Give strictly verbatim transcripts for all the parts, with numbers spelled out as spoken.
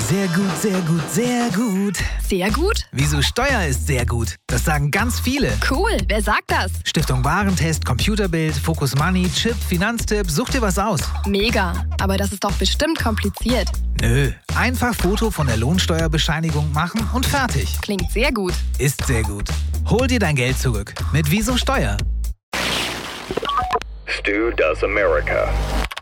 Sehr gut, sehr gut, sehr gut. Sehr gut? Wieso Steuer ist sehr gut? Das sagen ganz viele. Cool, wer sagt das? Stiftung Warentest, Computerbild, Focus Money, Chip, Finanztipp, such dir was aus. Mega, aber das ist doch bestimmt kompliziert. Nö, einfach Foto von der Lohnsteuerbescheinigung machen und fertig. Klingt sehr gut. Ist sehr gut. Hol dir dein Geld zurück mit Wieso Steuer. Stu Does America.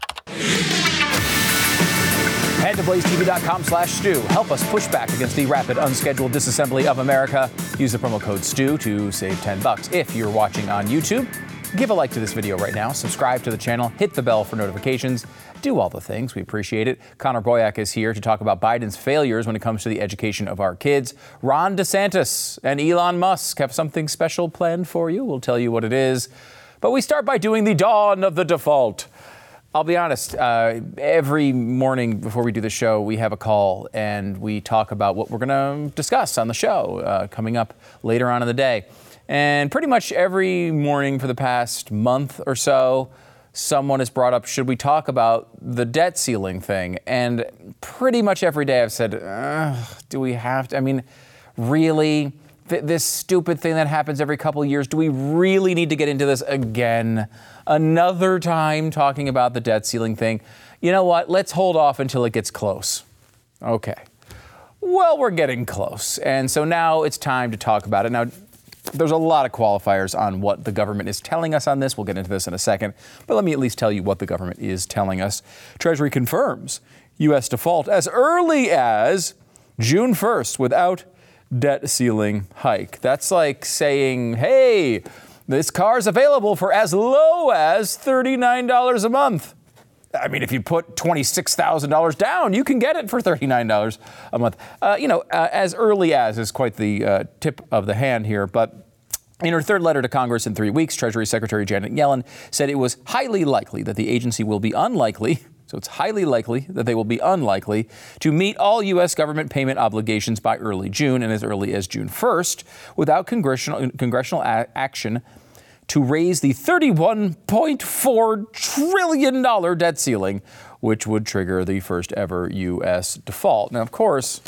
Head to blaze t v dot com slash stew. Help us push back against the rapid unscheduled disassembly of America. Use the promo code STEW to save ten bucks. If you're watching on YouTube, give a like to this video right now. Subscribe to the channel. Hit the bell for notifications. Do all the things. We appreciate it. Connor Boyack is here to talk about Biden's failures when it comes to the education of our kids. Ron DeSantis and Elon Musk have something special planned for you. We'll tell you what it is. But we start by doing the dawn of the default. I'll be honest, uh, every morning before we do the show, we have a call and we talk about what we're going to discuss on the show uh, coming up later on in the day. And pretty much every morning for the past month or so, someone has brought up, should we talk about the debt ceiling thing? And pretty much every day I've said, do we have to? I mean, really? Th- this stupid thing that happens every couple of years, do we really need to get into this again? Another time talking about the debt ceiling thing. You know what? Let's hold off until it gets close. Okay. Well, we're getting close. And so now it's time to talk about it. Now, there's a lot of qualifiers on what the government is telling us on this. We'll get into this in a second. But let me at least tell you what the government is telling us. Treasury confirms U S default as early as June first without debt ceiling hike. That's like saying, hey, this car's available for as low as thirty-nine dollars a month. I mean, if you put twenty-six thousand dollars down, you can get it for thirty-nine dollars a month. Uh, you know, uh, as early as is quite the uh, tip of the hand here. But in her third letter to Congress in three weeks, Treasury Secretary Janet Yellen said it was highly likely that the agency will be unlikely. So it's highly likely that they will be unlikely to meet all U S government payment obligations by early June and as early as June first without congressional congressional a- action to raise the thirty-one point four trillion dollars debt ceiling, which would trigger the first ever U S default. Now, of course,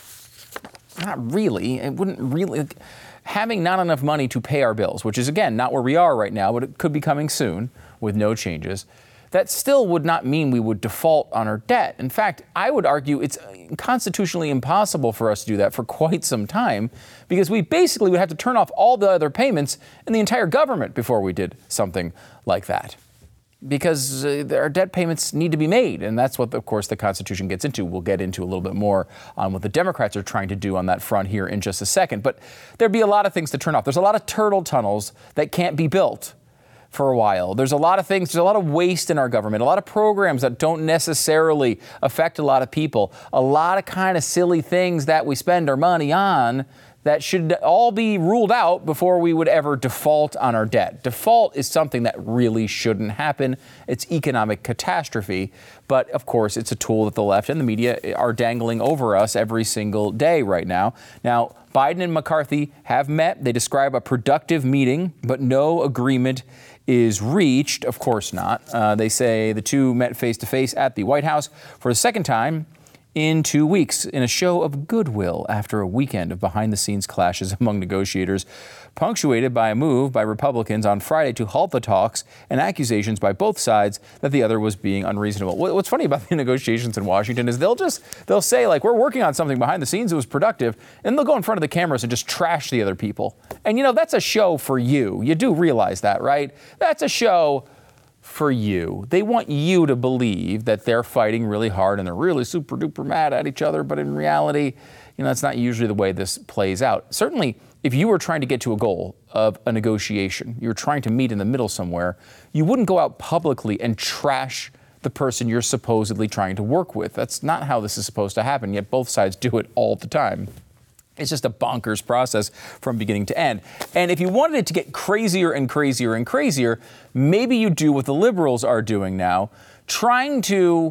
not really. It wouldn't really. Having not enough money to pay our bills, which is, again, not where we are right now, but it could be coming soon with no changes. That still would not mean we would default on our debt. In fact, I would argue it's constitutionally impossible for us to do that for quite some time because we basically would have to turn off all the other payments in the entire government before we did something like that. Because uh, our debt payments need to be made. And that's what, of course, the Constitution gets into. We'll get into a little bit more on what the Democrats are trying to do on that front here in just a second. But there'd be a lot of things to turn off. There's a lot of turtle tunnels that can't be built for a while. There's a lot of things, there's a lot of waste in our government, a lot of programs that don't necessarily affect a lot of people, a lot of kind of silly things that we spend our money on that should all be ruled out before we would ever default on our debt. Default is something that really shouldn't happen. It's economic catastrophe. But of course, it's a tool that the left and the media are dangling over us every single day right now. Now, Biden and McCarthy have met. They describe a productive meeting, but no agreement is reached. Of course not. Uh, they say the two met face-to-face at the White House for the second time in two weeks in a show of goodwill after a weekend of behind-the-scenes clashes among negotiators, punctuated by a move by Republicans on Friday to halt the talks and accusations by both sides that the other was being unreasonable. What's funny about the negotiations in Washington is they'll just, they'll say, like, we're working on something behind the scenes, it was productive, and they'll go in front of the cameras and just trash the other people. And, you know, that's a show for you. You do realize that, right? That's a show for you. They want you to believe that they're fighting really hard and they're really super duper mad at each other. But in reality, you know, that's not usually the way this plays out. Certainly, if you were trying to get to a goal of a negotiation, you're trying to meet in the middle somewhere, you wouldn't go out publicly and trash the person you're supposedly trying to work with. That's not how this is supposed to happen, yet both sides do it all the time. It's just a bonkers process from beginning to end. And if you wanted it to get crazier and crazier and crazier, maybe you do what the liberals are doing now, trying to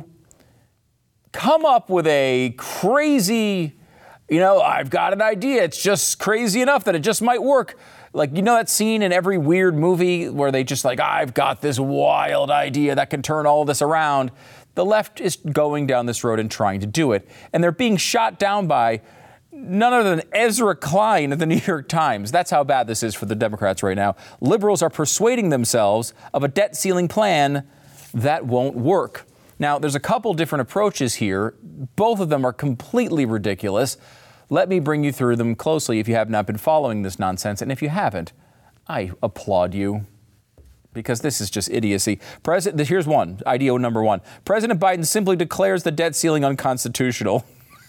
come up with a crazy, you know, I've got an idea. It's just crazy enough that it just might work. Like, you know that scene in every weird movie where they just like, I've got this wild idea that can turn all this around. The left is going down this road and trying to do it. And they're being shot down by none other than Ezra Klein of the New York Times. That's how bad this is for the Democrats right now. Liberals are persuading themselves of a debt ceiling plan that won't work. Now, there's a couple different approaches here. Both of them are completely ridiculous. Let me bring you through them closely if you have not been following this nonsense. And if you haven't, I applaud you, because this is just idiocy. President, here's one, idea number one. President Biden simply declares the debt ceiling unconstitutional.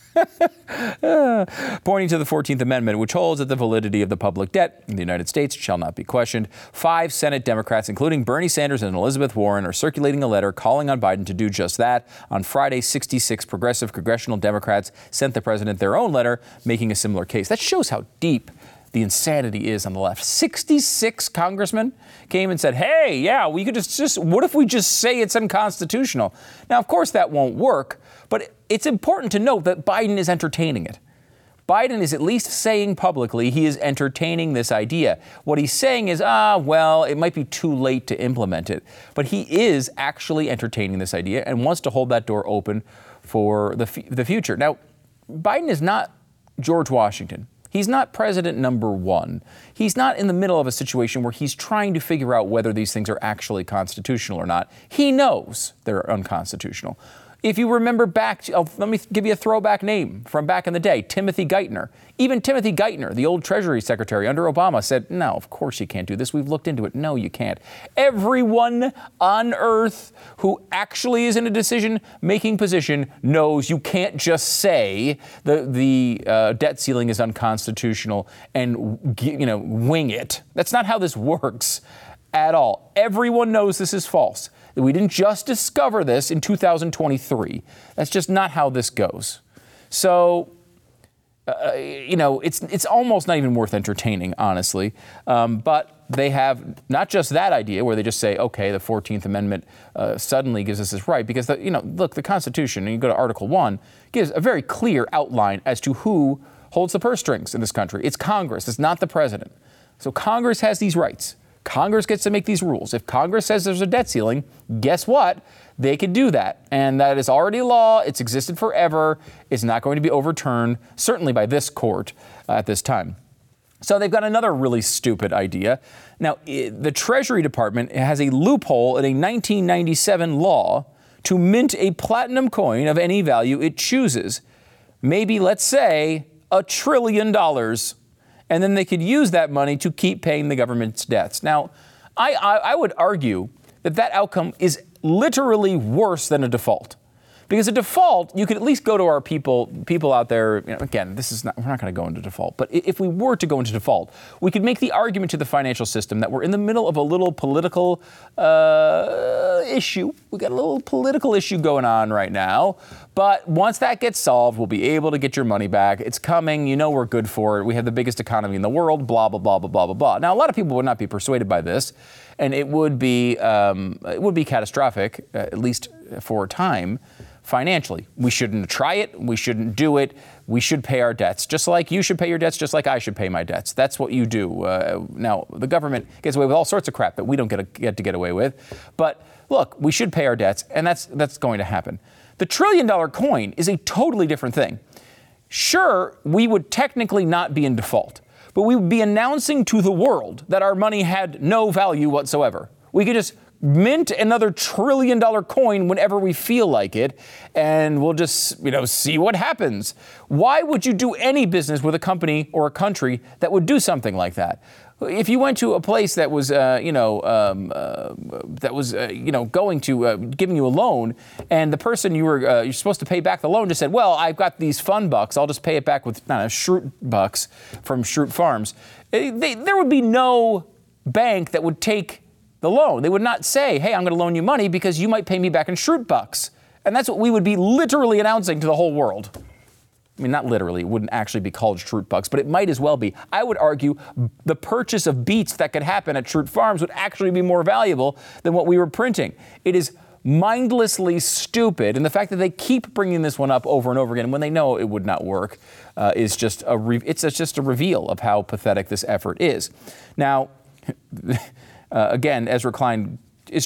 uh, pointing to the fourteenth Amendment, which holds that the validity of the public debt in the United States shall not be questioned. Five Senate Democrats, including Bernie Sanders and Elizabeth Warren, are circulating a letter calling on Biden to do just that. On Friday, sixty-six progressive congressional Democrats sent the president their own letter making a similar case. That shows how deep the insanity is on the left. sixty-six congressmen came and said, hey, yeah, we could just, just, what if we just say it's unconstitutional? Now, of course, that won't work, but it's important to note that Biden is entertaining it. Biden is at least saying publicly he is entertaining this idea. What he's saying is, ah, well, it might be too late to implement it. But he is actually entertaining this idea and wants to hold that door open for the, f- the future. Now, Biden is not George Washington. He's not president number one. He's not in the middle of a situation where he's trying to figure out whether these things are actually constitutional or not. He knows they're unconstitutional. If you remember back, to, oh, let me give you a throwback name from back in the day, Timothy Geithner. Even Timothy Geithner, the old Treasury Secretary under Obama, said, no, of course you can't do this. We've looked into it. No, you can't. Everyone on earth who actually is in a decision-making position knows you can't just say the, the uh, debt ceiling is unconstitutional and, you know, wing it. That's not how this works at all. Everyone knows this is false. We didn't just discover this in two thousand twenty-three. That's just not how this goes. So, uh, you know, it's it's almost not even worth entertaining, honestly. Um, but they have not just that idea where they just say, okay, the fourteenth Amendment uh, suddenly gives us this right. Because, the, you know, look, the Constitution, and you go to Article one, gives a very clear outline as to who holds the purse strings in this country. It's Congress. It's not the president. So Congress has these rights. Congress gets to make these rules. If Congress says there's a debt ceiling, guess what? They could do that. And that is already law. It's existed forever. It's not going to be overturned, certainly by this court uh, at this time. So they've got another really stupid idea. Now, it, the Treasury Department has a loophole in a nineteen ninety-seven law to mint a platinum coin of any value it chooses. Maybe, let's say, a trillion dollars. And then they could use that money to keep paying the government's debts. Now, I, I, I would argue that that outcome is literally worse than a default. Because a default, you could at least go to our people, people out there, you know, again, this is not, we're not going to go into default, but if we were to go into default, we could make the argument to the financial system that we're in the middle of a little political uh, issue. We got a little political issue going on right now, but once that gets solved, we'll be able to get your money back. It's coming. You know we're good for it. We have the biggest economy in the world, blah, blah, blah, blah, blah, blah, blah. Now, a lot of people would not be persuaded by this, and it would be, um, it would be catastrophic, uh, at least for a time. Financially, we shouldn't try it. We shouldn't do it. We should pay our debts, just like you should pay your debts, just like I should pay my debts. That's what you do. Uh, now, the government gets away with all sorts of crap that we don't get, a, get to get away with. But look, we should pay our debts, and that's that's going to happen. The trillion dollar coin is a totally different thing. Sure, we would technically not be in default, but we would be announcing to the world that our money had no value whatsoever. We could just mint another trillion dollar coin whenever we feel like it, and we'll just, you know, see what happens. Why would you do any business with a company or a country that would do something like that? If you went to a place that was, uh, you know, um, uh, that was, uh, you know, going to uh, giving you a loan, and the person you were uh, you're supposed to pay back the loan just said, "Well, I've got these fun bucks. I'll just pay it back with uh, Schrute bucks from Schrute Farms." They, there would be no bank that would take the loan. They would not say, hey, I'm going to loan you money because you might pay me back in Schrute bucks. And that's what we would be literally announcing to the whole world. I mean, not literally. It wouldn't actually be called Schrute bucks, but it might as well be. I would argue the purchase of beets that could happen at Schrute Farms would actually be more valuable than what we were printing. It is mindlessly stupid. And the fact that they keep bringing this one up over and over again when they know it would not work uh, is just a, re- it's a, just a reveal of how pathetic this effort is. Now, Uh, again, Ezra Klein is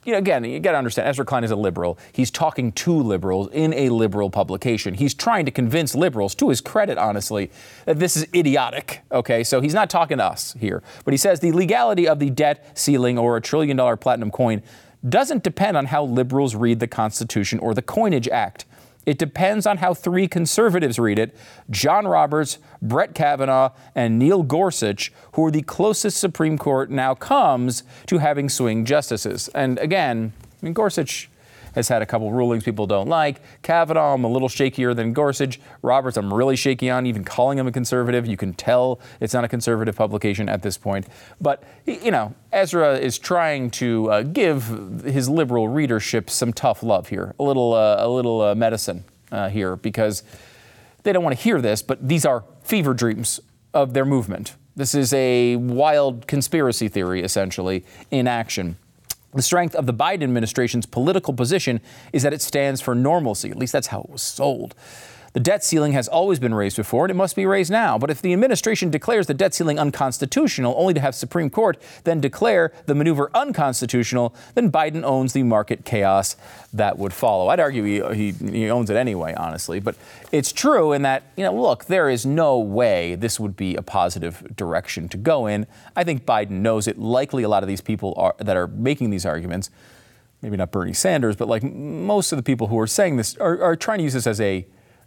you know, again, you got to understand, Ezra Klein is a liberal. He's talking to liberals in a liberal publication. He's trying to convince liberals, to his credit, honestly, that this is idiotic. Okay, so he's not talking to us here. But he says the legality of the debt ceiling or a trillion dollar platinum coin doesn't depend on how liberals read the Constitution or the Coinage Act. It depends on how three conservatives read it: John Roberts, Brett Kavanaugh, and Neil Gorsuch, who are the closest Supreme Court now comes to having swing justices. And again, I mean, Gorsuch has had a couple rulings people don't like. Kavanaugh, I'm a little shakier than Gorsuch. Roberts, I'm really shaky on, even calling him a conservative. You can tell it's not a conservative publication at this point. But, you know, Ezra is trying to uh, give his liberal readership some tough love here, a little, uh, a little uh, medicine uh, here, because they don't want to hear this, but these are fever dreams of their movement. This is a wild conspiracy theory, essentially, in action. The strength of the Biden administration's political position is that it stands for normalcy. At least that's how it was sold. The debt ceiling has always been raised before, and it must be raised now. But if the administration declares the debt ceiling unconstitutional, only to have Supreme Court then declare the maneuver unconstitutional, then Biden owns the market chaos that would follow. I'd argue he, he, he owns it anyway, honestly. But it's true in that, you know, look, there is no way this would be a positive direction to go in. I think Biden knows it. Likely a lot of these people are, that are making these arguments, maybe not Bernie Sanders, but like most of the people who are saying this are, are trying to use this as a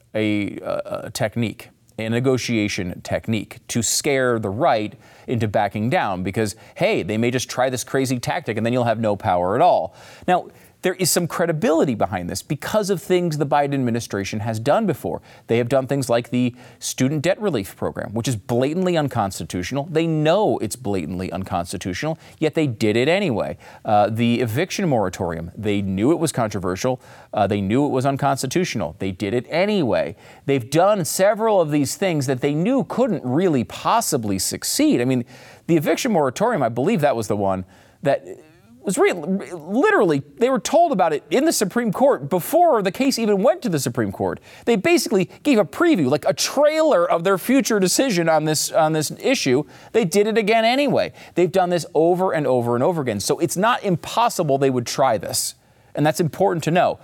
A, a technique, a negotiation technique to scare the right into backing down because, hey, they may just try this crazy tactic and then you'll have no power at all. Now, there is some credibility behind this because of things the Biden administration has done before. They have done things like the student debt relief program, which is blatantly unconstitutional. They know it's blatantly unconstitutional, yet they did it anyway. Uh, the eviction moratorium, they knew it was controversial. Uh, they knew it was unconstitutional. They did it anyway. They've done several of these things that they knew couldn't really possibly succeed. I mean, the eviction moratorium, I believe that was the one that was re- literally, they were told about it in the Supreme Court before the case even went to the Supreme Court. They basically gave a preview, like a trailer of their future decision on this on this issue. They did it again anyway. They've done this over and over and over again. So it's not impossible they would try this. And that's important to know.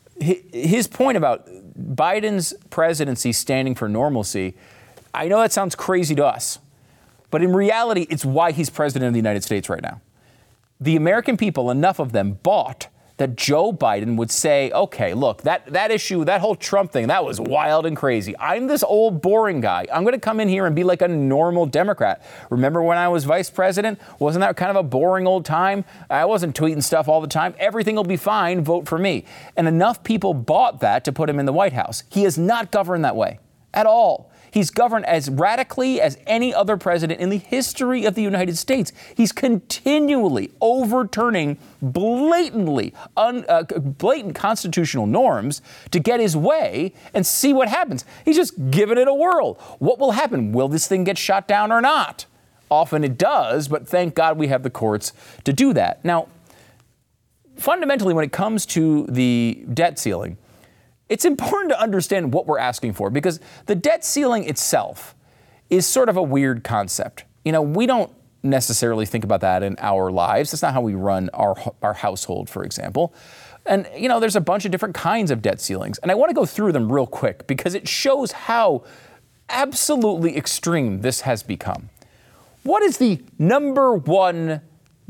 His point about Biden's presidency standing for normalcy, I know that sounds crazy to us, but in reality, it's why he's president of the United States right now. The American people, enough of them, bought that Joe Biden would say, okay, look, that, that issue, that whole Trump thing, that was wild and crazy. I'm this old, boring guy. I'm going to come in here and be like a normal Democrat. Remember when I was vice president? Wasn't that kind of a boring old time? I wasn't tweeting stuff all the time. Everything will be fine. Vote for me. And enough people bought that to put him in the White House. He is not governed that way at all. He's governed as radically as any other president in the history of the United States. He's continually overturning blatantly, un, uh, blatant constitutional norms to get his way and see what happens. He's just giving it a whirl. What will happen? Will this thing get shot down or not? Often it does, but thank God we have the courts to do that. Now, fundamentally, when it comes to the debt ceiling, it's important to understand what we're asking for because the debt ceiling itself is sort of a weird concept. You know, we don't necessarily think about that in our lives. That's not how we run our, our household, for example. And, you know, there's a bunch of different kinds of debt ceilings. And I want to go through them real quick because it shows how absolutely extreme this has become. What is the number one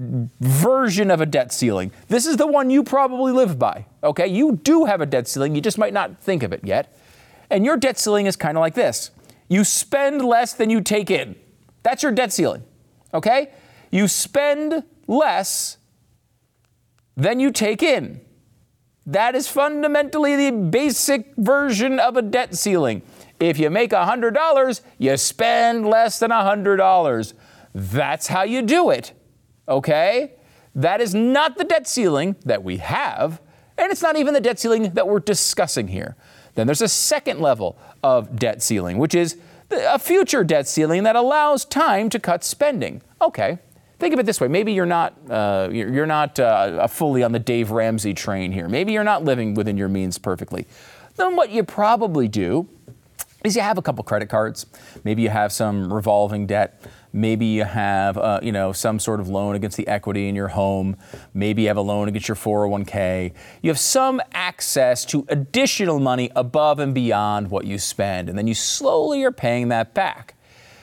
version of a debt ceiling? This is the one you probably live by, okay? You do have a debt ceiling, you just might not think of it yet. And your debt ceiling is kind of like this. You spend less than you take in. That's your debt ceiling, okay? You spend less than you take in. That is fundamentally the basic version of a debt ceiling. If you make one hundred dollars, you spend less than one hundred dollars. That's how you do it. Okay? That is not the debt ceiling that we have, and it's not even the debt ceiling that we're discussing here. Then there's a second level of debt ceiling, which is a future debt ceiling that allows time to cut spending. Okay, think of it this way. Maybe you're not uh, you're not uh, fully on the Dave Ramsey train here. Maybe you're not living within your means perfectly. Then what you probably do is you have a couple credit cards. Maybe you have some revolving debt. Maybe you have, uh, you know, some sort of loan against the equity in your home. Maybe you have a loan against your four oh one k. You have some access to additional money above and beyond what you spend, and then you slowly are paying that back.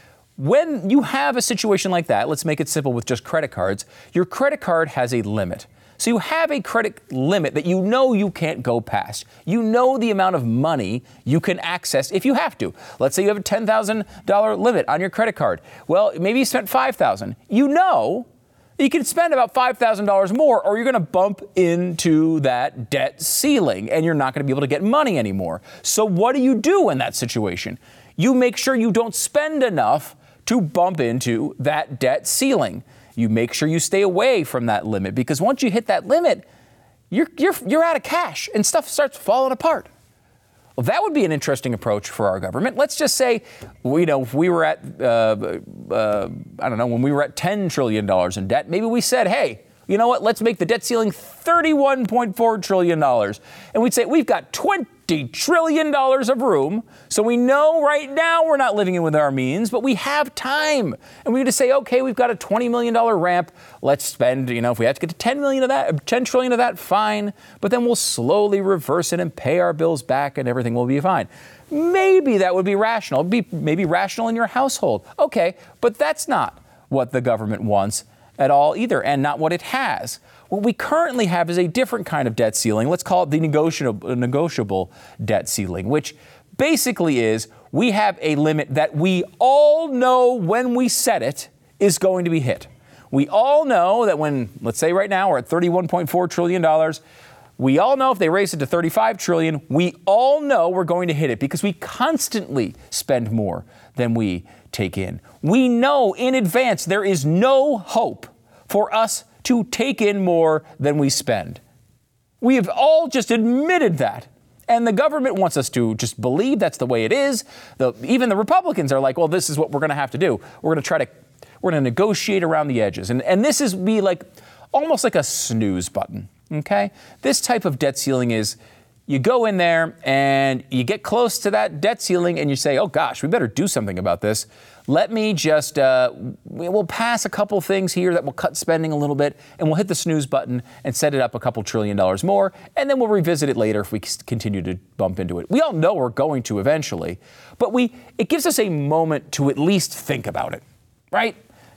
When you have a situation like that, let's make it simple with just credit cards, your credit card has a limit. So you have a credit limit that you know you can't go past. You know the amount of money you can access if you have to. Let's say you have a ten thousand dollars limit on your credit card. Well, maybe you spent five thousand dollars. You know you can spend about five thousand dollars more, or you're going to bump into that debt ceiling and you're not going to be able to get money anymore. So what do you do in that situation? You make sure you don't spend enough to bump into that debt ceiling. You make sure you stay away from that limit, because once you hit that limit, you're, you're, you're out of cash and stuff starts falling apart. Well, that would be an interesting approach for our government. Let's just say, you know, if we were at, uh, uh, I don't know, when we were at ten trillion dollars in debt, maybe we said, hey, you know what, let's make the debt ceiling thirty-one point four trillion dollars. And we'd say, we've got twenty trillion dollars of room. So we know right now we're not living in within our means, but we have time. And we just say, okay, we've got a twenty million dollars ramp. Let's spend, you know, if we have to get to ten million of that, ten trillion of that, fine. But then we'll slowly reverse it and pay our bills back and everything will be fine. Maybe that would be rational. It'd be maybe rational in your household. Okay, but that's not what the government wants at all either, and not what it has. What we currently have is a different kind of debt ceiling. Let's call it the negotiable, negotiable debt ceiling, which basically is we have a limit that we all know when we set it is going to be hit. We all know that when, let's say right now, we're at thirty-one point four trillion dollars. We all know if they raise it to thirty-five trillion dollars, we all know we're going to hit it because we constantly spend more than we take in. We know in advance there is no hope for us to take in more than we spend. We have all just admitted that. And the government wants us to just believe that's the way it is. The, even the Republicans are like, well, this is what we're going to have to do. We're going to try to, we're going to negotiate around the edges. And, and this is be like, almost like a snooze button, okay? This type of debt ceiling is, you go in there and you get close to that debt ceiling and you say, oh gosh, we better do something about this. Let me just, uh, we'll pass a couple things here that will cut spending a little bit, and we'll hit the snooze button and set it up a couple trillion dollars more, and then we'll revisit it later if we continue to bump into it. We all know we're going to eventually, but we it gives us a moment to at least think about it, right?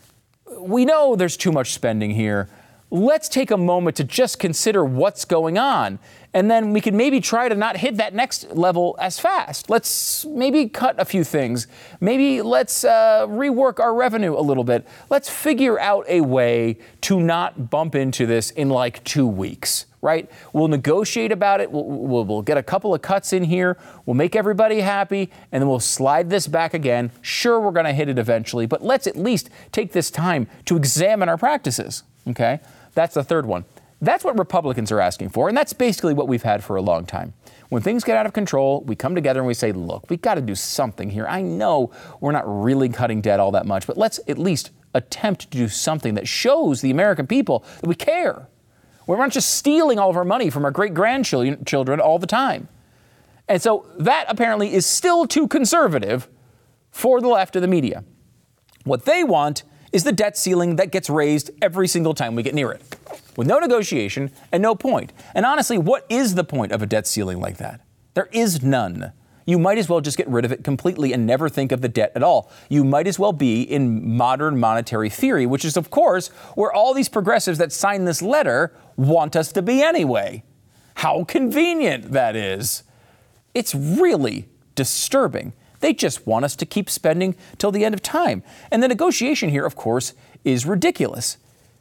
We know there's too much spending here. Let's take a moment to just consider what's going on. And then we can maybe try to not hit that next level as fast. Let's maybe cut a few things. Maybe let's uh, rework our revenue a little bit. Let's figure out a way to not bump into this in like two weeks, right? We'll negotiate about it. We'll, we'll, we'll get a couple of cuts in here. We'll make everybody happy, and then we'll slide this back again. Sure, we're going to hit it eventually, but let's at least take this time to examine our practices, okay? That's the third one. That's what Republicans are asking for, and that's basically what we've had for a long time. When things get out of control, we come together and we say, look, we've got to do something here. I know we're not really cutting debt all that much, but let's at least attempt to do something that shows the American people that we care. We're not just stealing all of our money from our great-grandchildren children all the time. And so that apparently is still too conservative for the left of the media. What they want is the debt ceiling that gets raised every single time we get near it, with no negotiation and no point. And honestly, what is the point of a debt ceiling like that? There is none. You might as well just get rid of it completely and never think of the debt at all. You might as well be in modern monetary theory, which is, of course, where all these progressives that sign this letter want us to be anyway. How convenient that is. It's really disturbing. They just want us to keep spending till the end of time. And the negotiation here, of course, is ridiculous.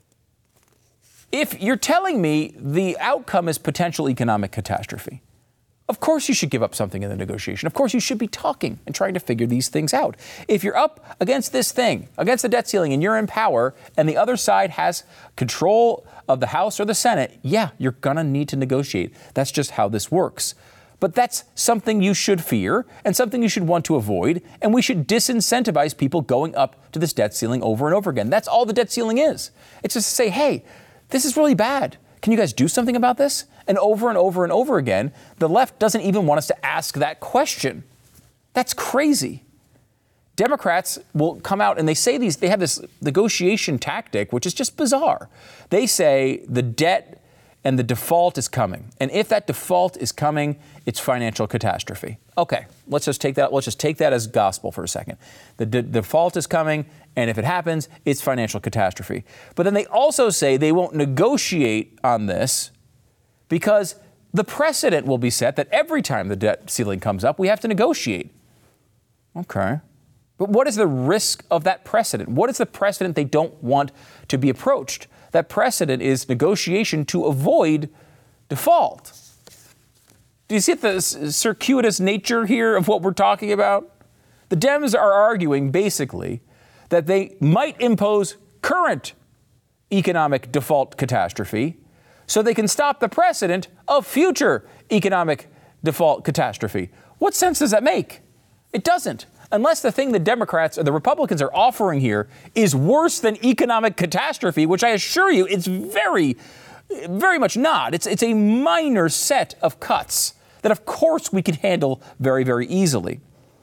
If you're telling me the outcome is potential economic catastrophe, of course you should give up something in the negotiation. Of course you should be talking and trying to figure these things out. If you're up against this thing, against the debt ceiling, and you're in power, and the other side has control of the House or the Senate, yeah, you're gonna need to negotiate. That's just how this works. But that's something you should fear and something you should want to avoid, and we should disincentivize people going up to this debt ceiling over and over again. That's all the debt ceiling is. It's just to say, hey, this is really bad. Can you guys do something about this? And over and over and over again, the left doesn't even want us to ask that question. That's crazy. Democrats will come out and they say these, they have this negotiation tactic, which is just bizarre. They say the debt and the default is coming. And if that default is coming, it's financial catastrophe. Okay, let's just take that, let's just take that as gospel for a second. The de- default is coming, and if it happens, it's financial catastrophe. But then they also say they won't negotiate on this because the precedent will be set that every time the debt ceiling comes up, we have to negotiate. Okay. But what is the risk of that precedent? What is the precedent they don't want to be approached? That precedent is negotiation to avoid default. Do you see the circuitous nature here of what we're talking about? The Dems are arguing basically that they might impose current economic default catastrophe so they can stop the precedent of future economic default catastrophe. What sense does that make? It doesn't. Unless the thing the Democrats or the Republicans are offering here is worse than economic catastrophe, which I assure you it's very, very much not. It's, it's a minor set of cuts that, of course, we can handle very, very easily.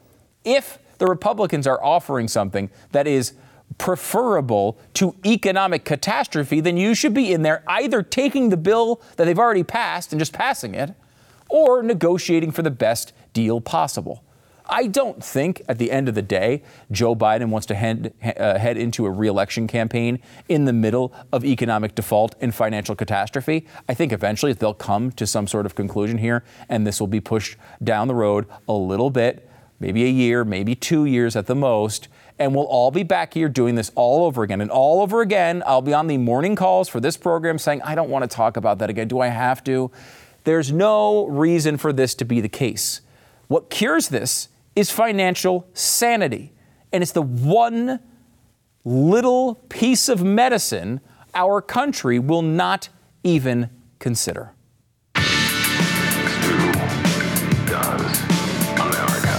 If the Republicans are offering something that is preferable to economic catastrophe, then you should be in there either taking the bill that they've already passed and just passing it or negotiating for the best deal possible. I don't think at the end of the day, Joe Biden wants to head, uh, head into a re-election campaign in the middle of economic default and financial catastrophe. I think eventually they'll come to some sort of conclusion here, and this will be pushed down the road a little bit, maybe a year, maybe two years at the most, and we'll all be back here doing this all over again. And all over again, I'll be on the morning calls for this program saying, I don't want to talk about that again. Do I have to? There's no reason for this to be the case. What cures this is financial sanity. And it's the one little piece of medicine our country will not even consider. Stu does America.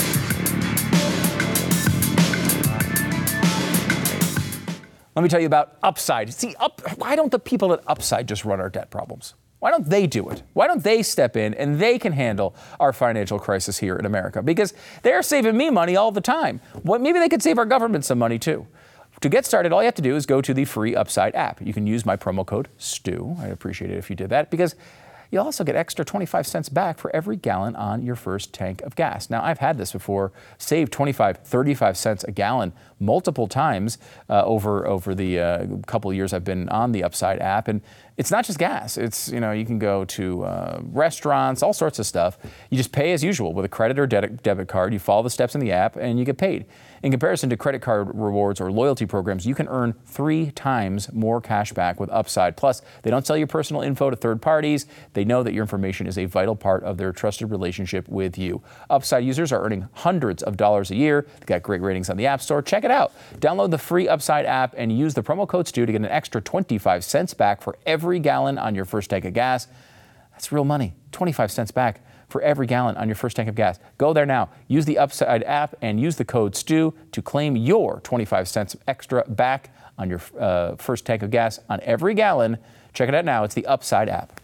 Let me tell you about Upside. See, up, why don't the people at Upside just run our debt problems? Why don't they do it? Why don't they step in and they can handle our financial crisis here in America? Because they're saving me money all the time. Well, maybe they could save our government some money too. To get started, all you have to do is go to the free Upside app. You can use my promo code STU. I'd appreciate it if you did that because you'll also get extra twenty-five cents back for every gallon on your first tank of gas. Now, I've had this before, saved twenty-five, thirty-five cents a gallon multiple times uh, over over the uh, couple of years I've been on the Upside app. And it's not just gas. It's, you know, you can go to uh, restaurants, all sorts of stuff. You just pay as usual with a credit or debit, debit card. You follow the steps in the app and you get paid. In comparison to credit card rewards or loyalty programs, you can earn three times more cash back with Upside. Plus, they don't sell your personal info to third parties. They know that your information is a vital part of their trusted relationship with you. Upside users are earning hundreds of dollars a year. They've got great ratings on the App Store. Check it out. Download the free Upside app and use the promo code STU to get an extra twenty-five cents back for every gallon on your first tank of gas. That's real money. twenty-five cents back for every gallon on your first tank of gas. Go there now. Use the Upside app and use the code STU to claim your twenty-five cents extra back on your uh, first tank of gas on every gallon. Check it out now. It's the Upside app.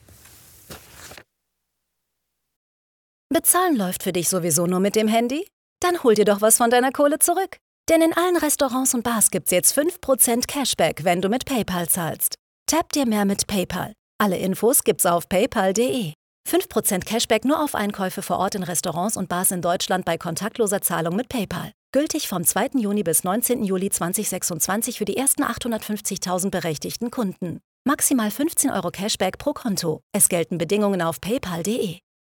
Bezahlen läuft für dich sowieso nur mit dem Handy? Dann hol dir doch was von deiner Kohle zurück. Denn in allen Restaurants und Bars gibt's jetzt fünf Prozent Cashback, wenn du mit PayPal zahlst. Tap dir mehr mit PayPal. Alle Infos gibt's auf paypal punkt de. fünf Prozent Cashback nur auf Einkäufe vor Ort in Restaurants und Bars in Deutschland bei kontaktloser Zahlung mit PayPal. Gültig vom zweiten Juni bis neunzehnten Juli zweitausendsechsundzwanzig für die ersten achthundertfünfzigtausend berechtigten Kunden. Maximal fünfzehn Euro Cashback pro Konto. Es gelten Bedingungen auf paypal punkt de.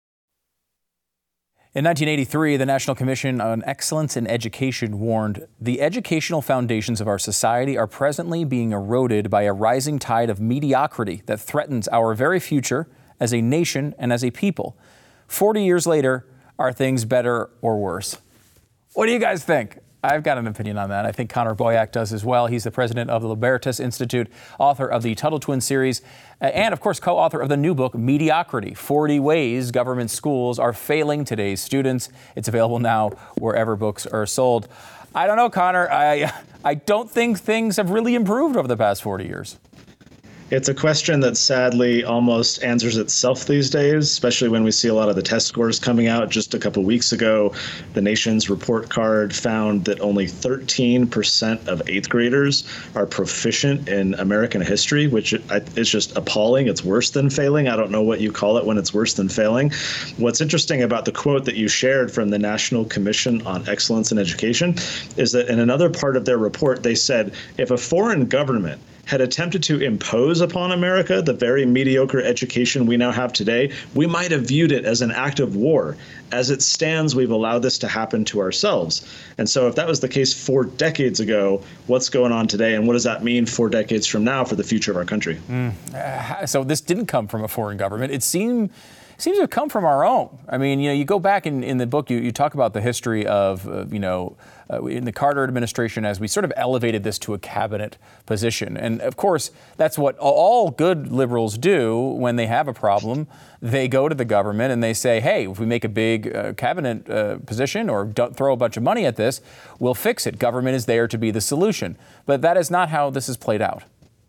In nineteen eighty-three, the National Commission on Excellence in Education warned the educational foundations of our society are presently being eroded by a rising tide of mediocrity that threatens our very future as a nation and as a people. Forty years later, are things better or worse? What do you guys think? I've got an opinion on that. I think Connor Boyack does as well. He's the president of the Libertas Institute, author of the Tuttle Twin series, and of course, co-author of the new book, Mediocrity, forty Ways Government Schools Are Failing Today's Students. It's available now wherever books are sold. I don't know, Connor. I, I don't think things have really improved over the past forty years. It's a question that sadly almost answers itself these days, especially when we see a lot of the test scores coming out. Just a couple weeks ago, the nation's report card found that only thirteen percent of eighth graders are proficient in American history, which is just appalling. It's worse than failing. I don't know what you call it when it's worse than failing. What's interesting about the quote that you shared from the National Commission on Excellence in Education is that in another part of their report, they said if a foreign government had attempted to impose upon America the very mediocre education we now have today, we might have viewed it as an act of war. As it stands, we've allowed this to happen to ourselves. And so if that was the case four decades ago, what's going on today, and what does that mean four decades from now for the future of our country? Mm. Uh, so this didn't come from a foreign government. It seemed seems to have come from our own. I mean, you know, you go back in, in the book, you, you talk about the history of, uh, you know, uh, in the Carter administration as we sort of elevated this to a cabinet position. And of course, that's what all good liberals do when they have a problem. They go to the government and they say, hey, if we make a big uh, cabinet uh, position or don't throw a bunch of money at this, we'll fix it. Government is there to be the solution. But that is not how this is played out.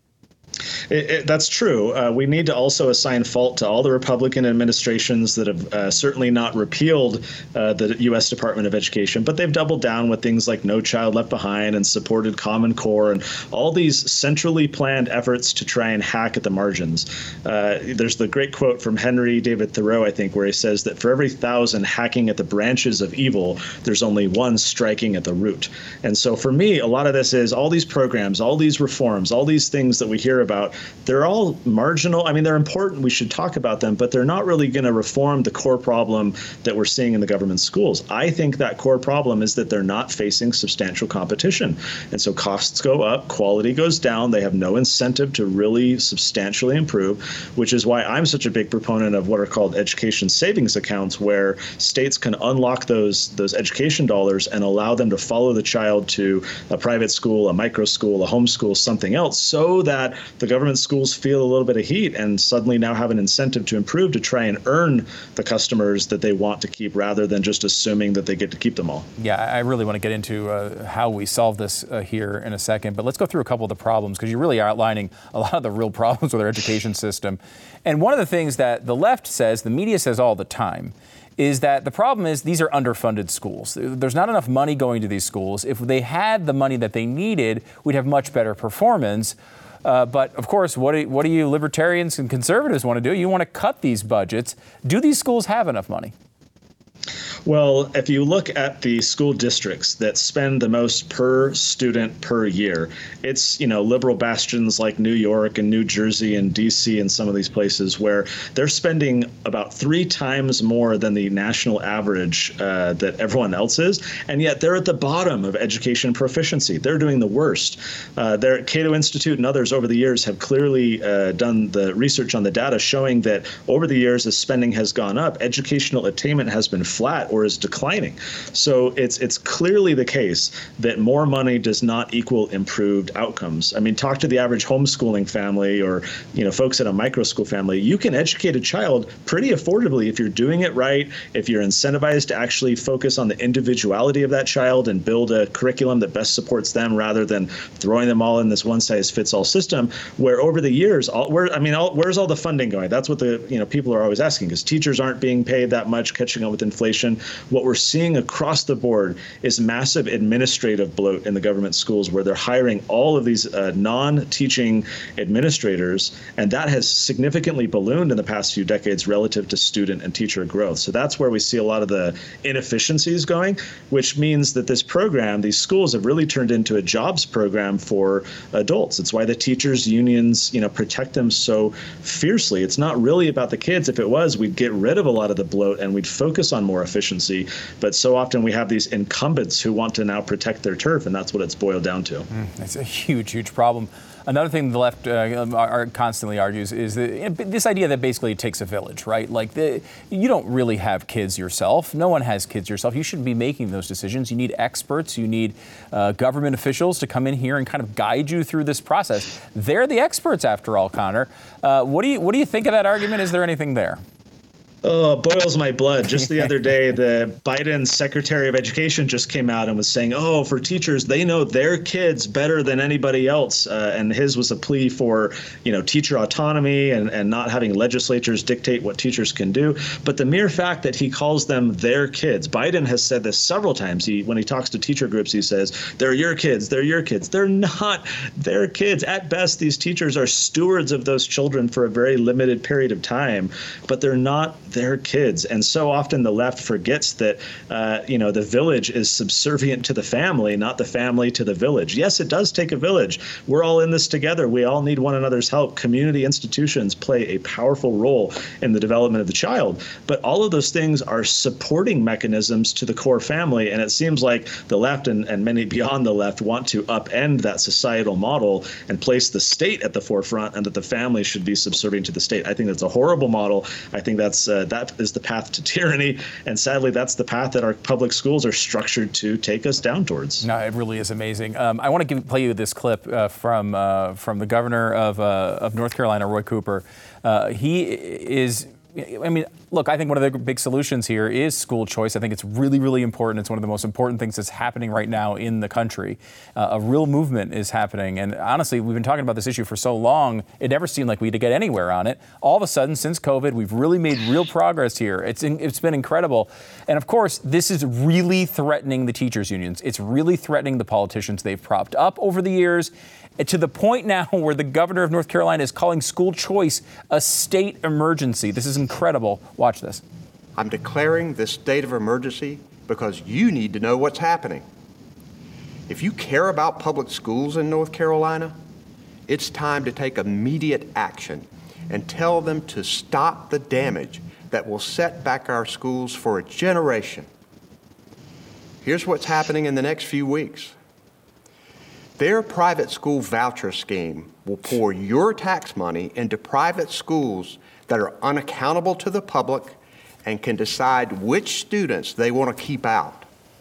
It, it, that's true. Uh, we need to also assign fault to all the Republican administrations that have uh, certainly not repealed uh, the U S Department of Education, but they've doubled down with things like No Child Left Behind and supported Common Core and all these centrally planned efforts to try and hack at the margins. Uh, there's the great quote from Henry David Thoreau, I think, where he says that for every thousand hacking at the branches of evil, there's only one striking at the root. And so for me, a lot of this is all these programs, all these reforms, all these things that we hear about, they're all marginal. I mean, they're important. We should talk about them, but they're not really going to reform the core problem that we're seeing in the government schools. I think that core problem is that they're not facing substantial competition. And so costs go up, quality goes down. They have no incentive to really substantially improve, which is why I'm such a big proponent of what are called education savings accounts, where states can unlock those, those education dollars and allow them to follow the child to a private school, a micro school, a homeschool, something else, so that the government schools feel a little bit of heat and suddenly now have an incentive to improve, to try and earn the customers that they want to keep rather than just assuming that they get to keep them all. Yeah, I really want to get into uh, how we solve this uh, here in a second, but let's go through a couple of the problems, because you really are outlining a lot of the real problems with our education system. And one of the things that the left says, the media says all the time, is that the problem is these are underfunded schools. There's not enough money going to these schools. If they had the money that they needed, we'd have much better performance. Uh, but, of course, what do, what do you libertarians and conservatives want to do? You want to cut these budgets. Do these schools have enough money? Well, if you look at the school districts that spend the most per student per year, it's, you know, liberal bastions like New York and New Jersey and D C and some of these places where they're spending about three times more than the national average uh, that everyone else is. And yet they're at the bottom of education proficiency. They're doing the worst. Uh, their Cato Institute and others over the years have clearly uh, done the research on the data showing that over the years as spending has gone up, educational attainment has been flat or is declining. So it's it's clearly the case that more money does not equal improved outcomes. I mean, talk to the average homeschooling family or, you know, folks at a micro school family. You can educate a child pretty affordably if you're doing it right, if you're incentivized to actually focus on the individuality of that child and build a curriculum that best supports them rather than throwing them all in this one-size-fits-all system where over the years, all, where I mean, all, where's all the funding going? That's what the, you know, people are always asking, because teachers aren't being paid that much, catching up with inflation. What we're seeing across the board is massive administrative bloat in the government schools where they're hiring all of these uh, non-teaching administrators, and that has significantly ballooned in the past few decades relative to student and teacher growth. So that's where we see a lot of the inefficiencies going, which means that this program, these schools have really turned into a jobs program for adults. It's why the teachers' unions, you know, protect them so fiercely. It's not really about the kids. If it was, we'd get rid of a lot of the bloat and we'd focus on more efficiency. But so often we have these incumbents who want to now protect their turf, and that's what it's boiled down to. Mm, it's a huge, huge problem. Another thing the left uh, are constantly argues is that this idea that basically it takes a village, right? Like the, you don't really have kids yourself. No one has kids yourself. You shouldn't be making those decisions. You need experts. You need uh, government officials to come in here and kind of guide you through this process. They're the experts, after all, Connor. Uh, what do you what do you think of that argument? Is there anything there? Oh, it boils my blood. Just the other day, the Biden Secretary of Education just came out and was saying, oh, for teachers, they know their kids better than anybody else. Uh, and his was a plea for, you know, teacher autonomy and, and not having legislatures dictate what teachers can do. But the mere fact that he calls them their kids, Biden has said this several times. He, when he talks to teacher groups, he says, they're your kids, they're your kids. They're not their kids. At best, these teachers are stewards of those children for a very limited period of time, but they're not their kids. And so often the left forgets that, uh, you know, the village is subservient to the family, not the family to the village. Yes, it does take a village. We're all in this together. We all need one another's help. Community institutions play a powerful role in the development of the child. But all of those things are supporting mechanisms to the core family. And it seems like the left and, and many beyond the left want to upend that societal model and place the state at the forefront, and that the family should be subservient to the state. I think that's a horrible model. I think that's uh, that is the path to tyranny. And sadly, that's the path that our public schools are structured to take us down towards. No, it really is amazing. Um, I want to give, play you this clip uh, from uh, from the governor of uh, of North Carolina, Roy Cooper. Uh, he is. I mean, look, I think one of the big solutions here is school choice. I think it's really, really important. It's one of the most important things that's happening right now in the country. Uh, a real movement is happening. And honestly, we've been talking about this issue for so long, it never seemed like we'd get anywhere on it. All of a sudden, since COVID, we've really made real progress here. It's in, it's been incredible. And of course, this is really threatening the teachers' unions. It's really threatening the politicians they've propped up over the years, to the point now where the governor of North Carolina is calling school choice a state emergency. This is incredible. Watch this. I'm declaring this state of emergency because you need to know what's happening. If you care about public schools in North Carolina, it's time to take immediate action and tell them to stop the damage that will set back our schools for a generation. Here's what's happening in the next few weeks. Their private school voucher scheme will pour your tax money into private schools that are unaccountable to the public and can decide which students they want to keep out.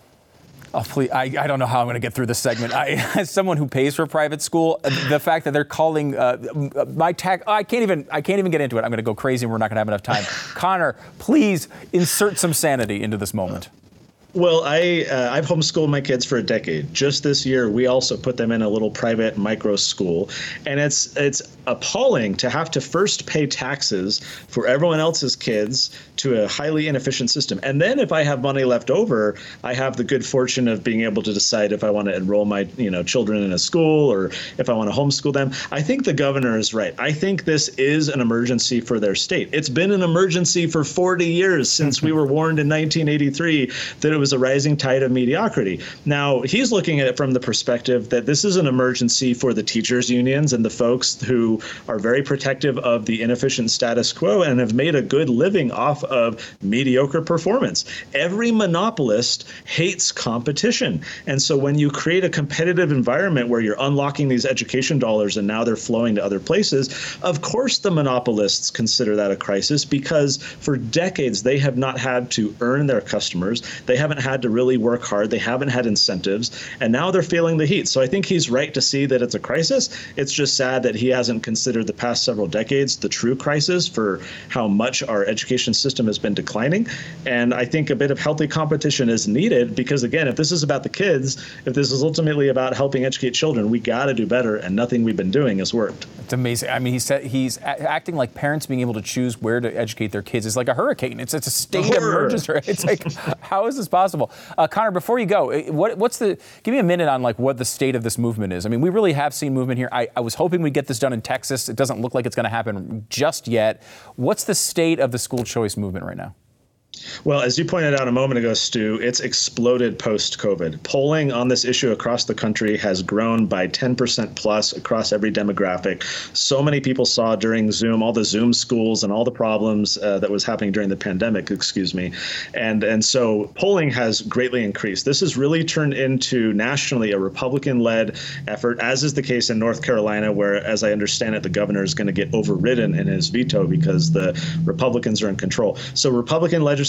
Oh, please, I, I don't know how I'm going to get through this segment. I, as someone who pays for private school, the fact that they're calling uh, my tax, I can't even I can't even get into it. I'm going to go crazy and we're not going to have enough time. Connor, please insert some sanity into this moment. Well, I, uh, I've homeschooled my kids for a decade. Just this year, we also put them in a little private micro school. And it's it's appalling to have to first pay taxes for everyone else's kids to a highly inefficient system. And then if I have money left over, I have the good fortune of being able to decide if I want to enroll my you know children in a school or if I want to homeschool them. I think the governor is right. I think this is an emergency for their state. It's been an emergency for forty years since we were warned in nineteen eighty-three that it was a rising tide of mediocrity. Now, he's looking at it from the perspective that this is an emergency for the teachers' unions and the folks who are very protective of the inefficient status quo and have made a good living off of mediocre performance. Every monopolist hates competition. And so when you create a competitive environment where you're unlocking these education dollars and now they're flowing to other places, of course the monopolists consider that a crisis, because for decades they have not had to earn their customers. They haven't had to really work hard. They haven't had incentives. And now they're feeling the heat. So I think he's right to see that it's a crisis. It's just sad that he hasn't considered the past several decades the true crisis for how much our education system has been declining. And I think a bit of healthy competition is needed because, again, if this is about the kids, if this is ultimately about helping educate children, we got to do better. And nothing we've been doing has worked. It's amazing. I mean, he said he's a- acting like parents being able to choose where to educate their kids is like a hurricane. It's it's a state of emergency. It's like, how is this possible? Uh, Connor, before you go, what, what's the? Give me a minute on like what the state of this movement is. I mean, we really have seen movement here. I, I was hoping we'd get this done in Texas. It doesn't look like it's going to happen just yet. What's the state of the school choice movement right now? Well, as you pointed out a moment ago, Stu, it's exploded post-COVID. Polling on this issue across the country has grown by ten percent plus across every demographic. So many people saw during Zoom, all the Zoom schools and all the problems uh, that was happening during the pandemic, excuse me. And, and so polling has greatly increased. This has really turned into nationally a Republican-led effort, as is the case in North Carolina, where, as I understand it, the governor is going to get overridden in his veto because the Republicans are in control. So Republican legislators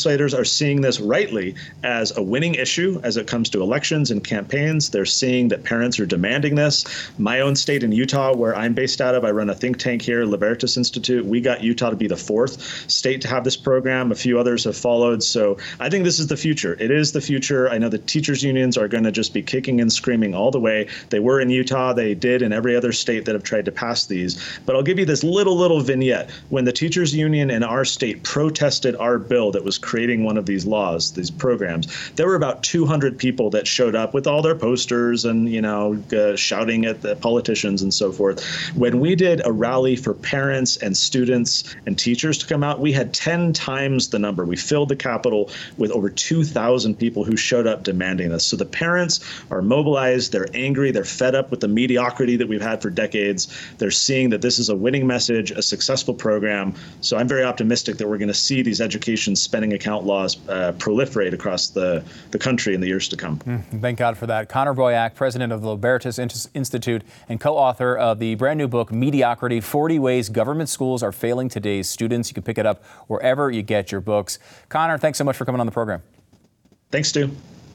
legislators are seeing this rightly as a winning issue as it comes to elections and campaigns. They're seeing that parents are demanding this. My own state in Utah, where I'm based out of, I run a think tank here, Libertas Institute. We got Utah to be the fourth state to have this program. A few others have followed. So I think this is the future. It is the future. I know the teachers unions are going to just be kicking and screaming all the way. They were in Utah. They did in every other state that have tried to pass these. But I'll give you this little, little vignette. When the teachers union in our state protested our bill that was creating one of these laws, these programs, there were about two hundred people that showed up with all their posters and, you know, uh, shouting at the politicians and so forth. When we did a rally for parents and students and teachers to come out, we had ten times the number. We filled the Capitol with over two thousand people who showed up demanding this. So the parents are mobilized. They're angry. They're fed up with the mediocrity that we've had for decades. They're seeing that this is a winning message, a successful program. So I'm very optimistic that we're going to see these education spending account laws uh, proliferate across the, the country in the years to come. Mm, thank God for that. Connor Boyack, president of the Libertas Institute and co-author of the brand new book, Mediocrity, forty Ways Government Schools Are Failing Today's Students. You can pick it up wherever you get your books. Connor, thanks so much for coming on the program. Thanks, Stu.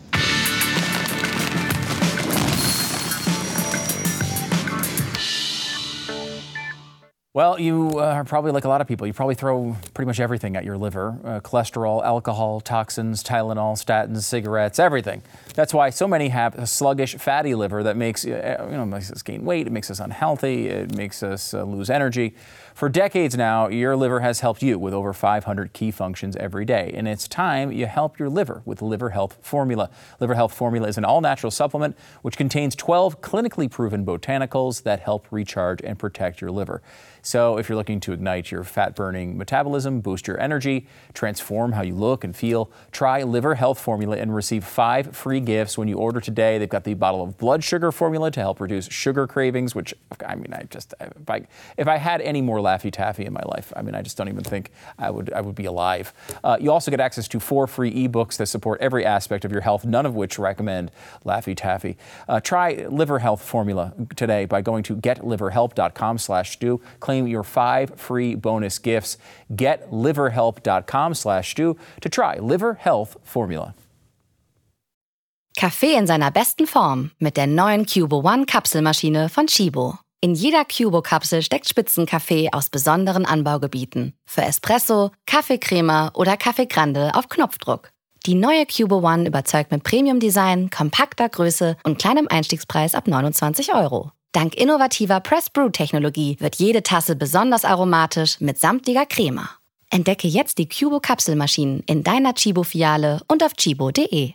Well, you uh, are probably like a lot of people. You probably throw pretty much everything at your liver. Uh, cholesterol, alcohol, toxins, Tylenol, statins, cigarettes, everything. That's why so many have a sluggish, fatty liver that makes, you know, makes us gain weight. It makes us unhealthy. It makes us uh, lose energy. For decades now, your liver has helped you with over five hundred key functions every day. And it's time you help your liver with Liver Health Formula. Liver Health Formula is an all-natural supplement which contains twelve clinically proven botanicals that help recharge and protect your liver. So if you're looking to ignite your fat-burning metabolism, boost your energy, transform how you look and feel, try Liver Health Formula and receive five free gifts when you order today. They've got the bottle of blood sugar formula to help reduce sugar cravings, which, I mean, I just, if I, if I had any more Laffy Taffy in my life, I mean, I just don't even think I would, I would be alive. Uh, you also get access to four free ebooks that support every aspect of your health, none of which recommend Laffy Taffy. Uh, try Liver Health Formula today by going to get liver help dot com slash stew. Claim your five free bonus gifts. get liver help dot com slash stew to try Liver Health Formula. Kaffee in seiner besten Form mit der neuen Cubo One Kapselmaschine von Chibo. In jeder Cubo-Kapsel steckt Spitzenkaffee aus besonderen Anbaugebieten. Für Espresso, Kaffeecrema oder Kaffee Grande auf Knopfdruck. Die neue Cubo One überzeugt mit Premium-Design, kompakter Größe und kleinem Einstiegspreis ab neunundzwanzig Euro. Dank innovativer Press-Brew-Technologie wird jede Tasse besonders aromatisch mit samtiger Crema. Entdecke jetzt die Cubo-Kapselmaschinen in deiner Chibo-Filiale und auf chibo punkt de.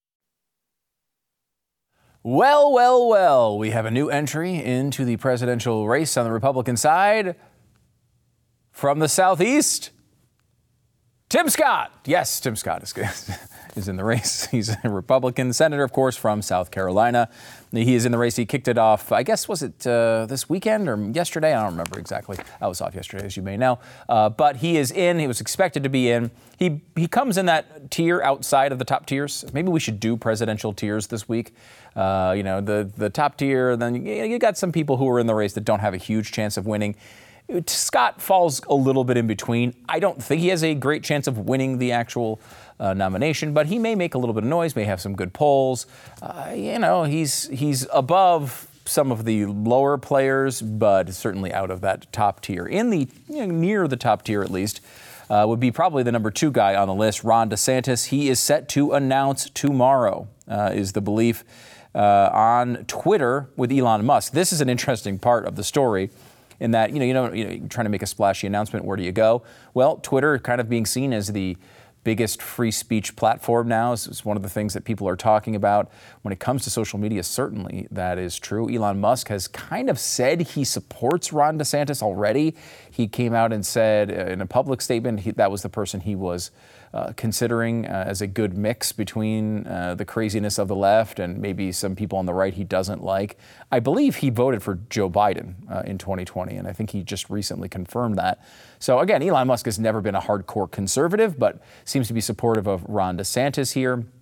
Well, well, well, we have a new entry into the presidential race on the Republican side. From the Southeast, Tim Scott. Yes, Tim Scott is, is in the race. He's a Republican senator, of course, from South Carolina. He is in the race. He kicked it off, I guess, was it uh, this weekend or yesterday? I don't remember exactly. I was off yesterday, as you may know. Uh, but he is in. He was expected to be in. He he comes in that tier outside of the top tiers. Maybe we should do presidential tiers this week. Uh, you know, the, the top tier, then you, you got some people who are in the race that don't have a huge chance of winning. Scott falls a little bit in between. I don't think he has a great chance of winning the actual uh, nomination, but he may make a little bit of noise, may have some good polls. Uh, you know, he's he's above some of the lower players, but certainly out of that top tier. In the you know, near the top tier, at least, uh, would be probably the number two guy on the list, Ron DeSantis. He is set to announce tomorrow, uh, is the belief uh, on Twitter with Elon Musk. This is an interesting part of the story. In that, you know, you know, you know, you're trying to make a splashy announcement. Where do you go? Well, Twitter kind of being seen as the biggest free speech platform now is, is one of the things that people are talking about. When it comes to social media, certainly that is true. Elon Musk has kind of said he supports Ron DeSantis already. He came out and said uh, in a public statement he, that was the person he was Uh, considering uh, as a good mix between uh, the craziness of the left and maybe some people on the right he doesn't like. I believe he voted for Joe Biden uh, in twenty twenty, and I think he just recently confirmed that. So again, Elon Musk has never been a hardcore conservative, but seems to be supportive of Ron DeSantis here.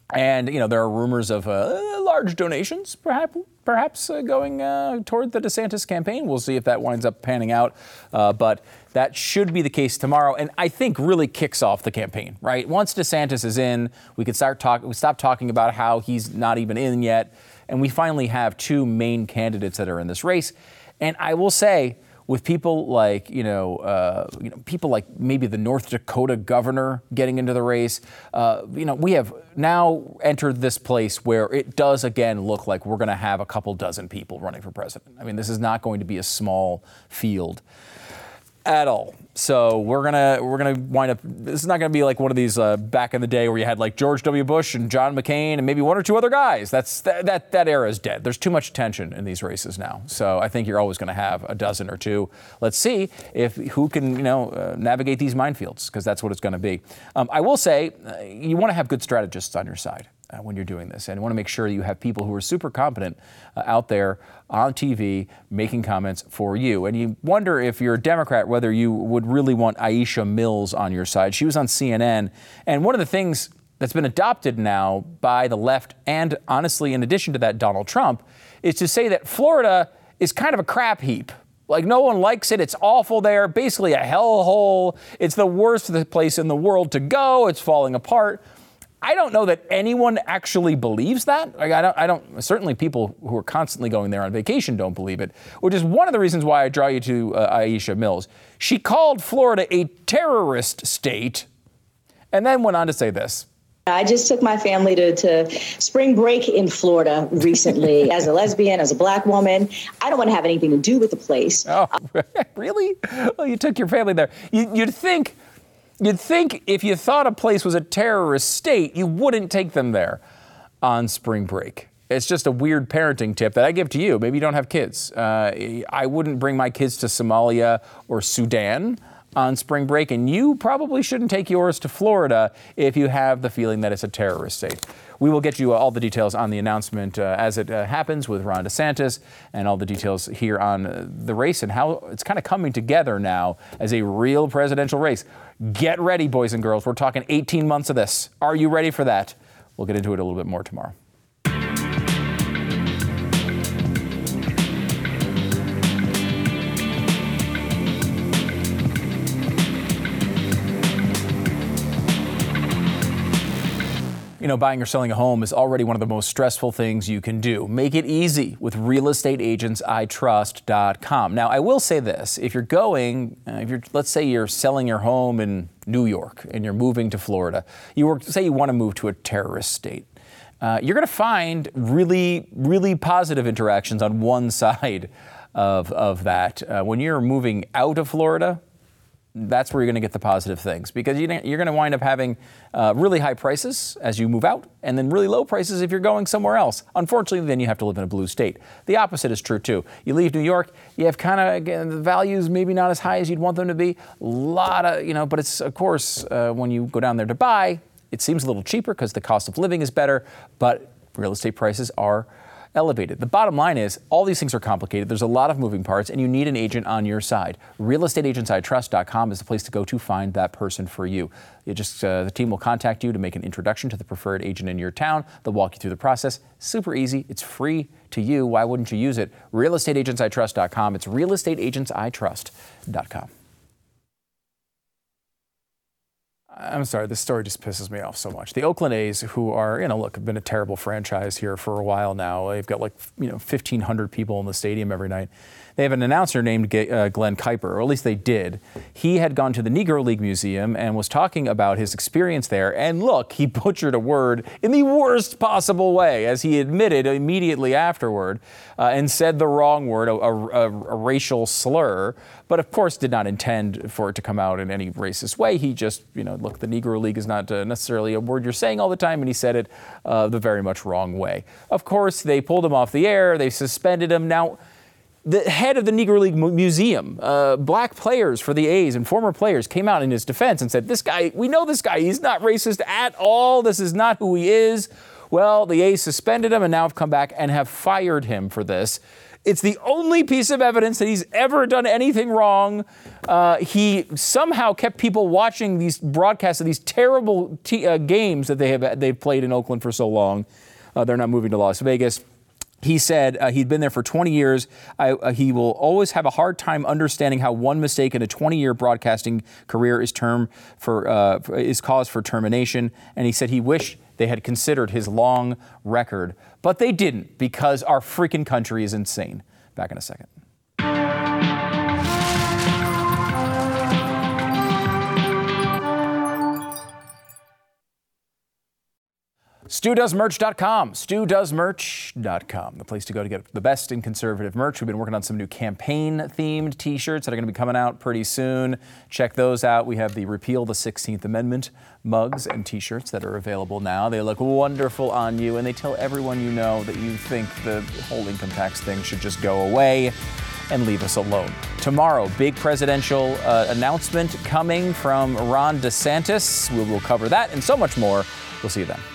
And, you know, there are rumors of uh, large donations, perhaps, perhaps uh, going uh, toward the DeSantis campaign. We'll see if that winds up panning out. Uh, but that should be the case tomorrow. And I think really kicks off the campaign, right? Once DeSantis is in, we could start talk, we stop talking about how he's not even in yet. And we finally have two main candidates that are in this race. And I will say, with people like, you know, uh, you know, people like maybe the North Dakota governor getting into the race, uh, you know, we have now entered this place where it does again look like we're going to have a couple dozen people running for president. I mean, this is not going to be a small field at all. So we're gonna we're gonna wind up. This is not gonna be like one of these uh, back in the day where you had like George W. Bush and John McCain and maybe one or two other guys. That's that that, that era is dead. There's too much tension in these races now. So I think you're always going to have a dozen or two. Let's see if who can you know uh, navigate these minefields, because that's what it's going to be. Um, I will say uh, you want to have good strategists on your side Uh, when you're doing this. And you want to make sure you have people who are super competent uh, out there on T V making comments for you. And you wonder if you're a Democrat, whether you would really want Aisha Mills on your side. She was on C N N. And one of the things that's been adopted now by the left, and honestly, in addition to that, Donald Trump, is to say that Florida is kind of a crap heap. Like, no one likes it. It's awful there. Basically a hellhole. It's the worst place in the world to go. It's falling apart. I don't know that anyone actually believes that. Like, I don't, I don't, certainly people who are constantly going there on vacation don't believe it, which is one of the reasons why I draw you to uh, Aisha Mills. She called Florida a terrorist state and then went on to say this. I just took my family to, to spring break in Florida recently as a lesbian, as a black woman. I don't want to have anything to do with the place. Oh, really? Well, you took your family there. You, you'd think... You'd think if you thought a place was a terrorist state, you wouldn't take them there on spring break. It's just a weird parenting tip that I give to you. Maybe you don't have kids. Uh, I wouldn't bring my kids to Somalia or Sudan on spring break, and you probably shouldn't take yours to Florida if you have the feeling that it's a terrorist state. We will get you all the details on the announcement uh, as it uh, happens with Ron DeSantis, and all the details here on uh, the race and how it's kind of coming together now as a real presidential race. Get ready, boys and girls. We're talking eighteen months of this. Are you ready for that? We'll get into it a little bit more tomorrow. You know, buying or selling a home is already one of the most stressful things you can do. Make it easy with real estate agents I trust dot com. Now, I will say this. If you're going, uh, if you're, let's say you're selling your home in New York and you're moving to Florida, you were, say you want to move to a terrorist state, uh, you're going to find really, really positive interactions on one side of, of that. Uh, when you're moving out of Florida, that's where you're going to get the positive things, because you're going to wind up having uh, really high prices as you move out, and then really low prices if you're going somewhere else. Unfortunately, then you have to live in a blue state. The opposite is true, too. You leave New York, you have kind of, again, the values maybe not as high as you'd want them to be. A lot of, you know, but it's, of course, uh, when you go down there to buy, it seems a little cheaper because the cost of living is better, but real estate prices are elevated. The bottom line is all these things are complicated. There's a lot of moving parts, and you need an agent on your side. real estate agents I trust dot com is the place to go to find that person for you. You just uh, the team will contact you to make an introduction to the preferred agent in your town. They'll walk you through the process. Super easy. It's free to you. Why wouldn't you use it? real estate agents I trust dot com. It's real estate agents I trust dot com. I'm sorry, this story just pisses me off so much. The Oakland A's, who are, you know, look, have been a terrible franchise here for a while now. They've got like, you know, fifteen hundred people in the stadium every night. They have an announcer named uh, Glenn Kuiper, or at least they did. He had gone to the Negro League Museum and was talking about his experience there. And look, he butchered a word in the worst possible way, as he admitted immediately afterward, uh, and said the wrong word, a, a, a racial slur, but of course did not intend for it to come out in any racist way. He just, you know, look, the Negro League is not uh, necessarily a word you're saying all the time, and he said it uh, the very much wrong way. Of course, they pulled him off the air. They suspended him. Now, the head of the Negro League Museum, uh, black players for the A's and former players came out in his defense and said, this guy, we know this guy, he's not racist at all. This is not who he is. Well, the A's suspended him and now have come back and have fired him for this. It's the only piece of evidence that he's ever done anything wrong. Uh, he somehow kept people watching these broadcasts of these terrible t- uh, games that they have they've played in Oakland for so long. Uh, they're not moving to Las Vegas. He said uh, he'd been there for twenty years. I, uh, he will always have a hard time understanding how one mistake in a twenty-year broadcasting career is term for uh, is cause for termination. And he said he wished they had considered his long record, but they didn't because our freaking country is insane. Back in a second. Stu Does Merch dot com, Stu Does Merch dot com, the place to go to get the best in conservative merch. We've been working on some new campaign-themed T-shirts that are going to be coming out pretty soon. Check those out. We have the Repeal the sixteenth Amendment mugs and T-shirts that are available now. They look wonderful on you, and they tell everyone you know that you think the whole income tax thing should just go away and leave us alone. Tomorrow, big presidential uh, announcement coming from Ron DeSantis. We will cover that and so much more. We'll see you then.